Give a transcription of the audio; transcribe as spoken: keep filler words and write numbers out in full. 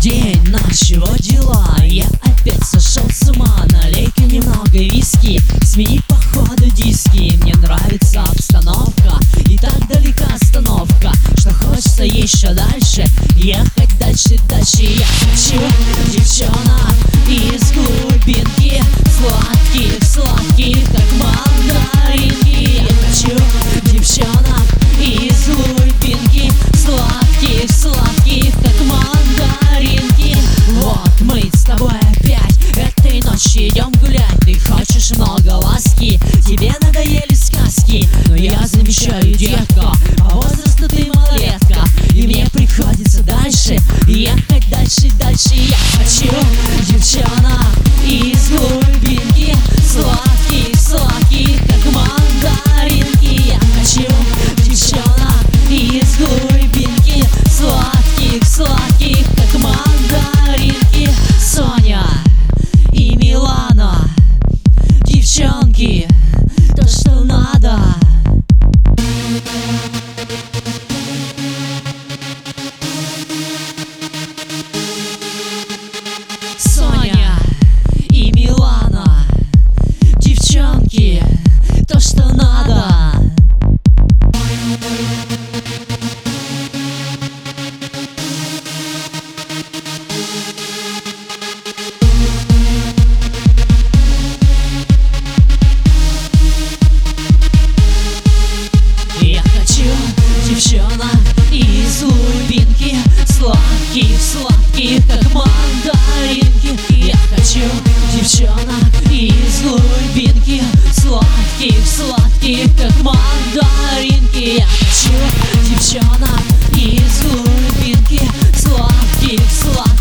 День, ночь, чего дела? Я опять сошел с ума. Налей-ка немного виски, смени походу диски. Мне нравится обстановка, и так далека остановка, что хочется еще дальше ехать, дальше, дальше. Я хочу девчонок из глубинки, сладких, сладких, как мандаринки. Я хочу девчонок из глубинки, сладких, сладких, как мандаринки. Вот мы с тобой опять этой ночью идем гулять. Ты хочешь много ласки, тебе надоели сказки, но я замечаю, детка, по возрасту ты малолетка, и мне приходится дальше ехать, дальше, дальше. Я хочу девчонок из глубинки, сладких, сладких, как мандаринки. Я хочу девчонок из глубинки, сладких, сладких, как мандаринки. Соня и Милана, девчонки, то, что надо. Соня и Милана, девчонки, то, что надо. Я хочу девчонок из глубинки, сладких, сладких, как мандаринки. Я хочу девчонок из глубинки, сладких, сладких, как мандаринки. Я хочу девчонок из глубинки, сладких, сладких.